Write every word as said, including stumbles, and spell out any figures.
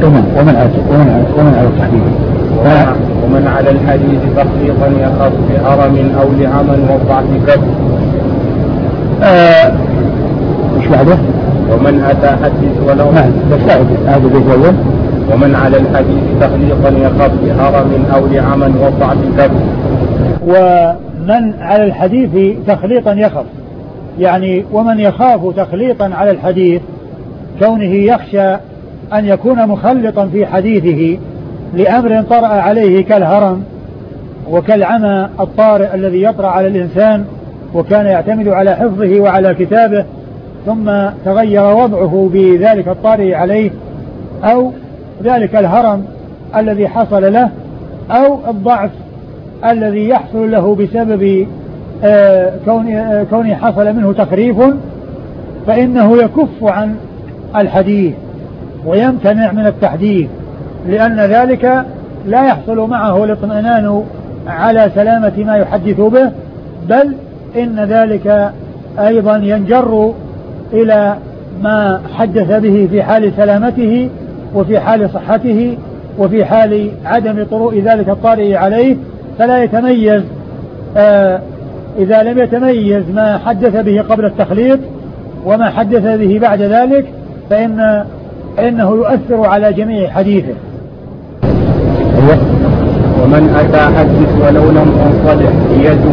ومن ومن على ومن ومن على التحديد ومن على الحديث تخليطا يخاف بهرم أو لعمى وضعف كف. مش بعده؟ ومن أتى حديث ولو نعم بس هذا بيقول ومن على الحديث تخليطا يخاف بهرم أو لعمى وضعف كف. ومن على الحديث تخليطا يخاف يعني ومن يخاف تخليطا على الحديث كونه يخشى أن يكون مخلطا في حديثه لأمر طرأ عليه كالهرم وكالعمى الطارئ الذي يطرأ على الإنسان وكان يعتمد على حفظه وعلى كتابه ثم تغير وضعه بذلك الطارئ عليه أو ذلك الهرم الذي حصل له أو الضعف الذي يحصل له بسبب كونه كون حصل منه تخريف فإنه يكف عن الحديث ويمتنع من التحديث لأن ذلك لا يحصل معه الاطمئنان على سلامة ما يحدث به بل إن ذلك أيضا ينجر إلى ما حدث به في حال سلامته وفي حال صحته وفي حال عدم طروء ذلك الطارئ عليه فلا يتميز آه إذا لم يتميز ما حدث به قبل التخليط وما حدث به بعد ذلك فإن إنه يؤثر على جميع حديثه. ومن أتى حدث ولو لم تنصلح يده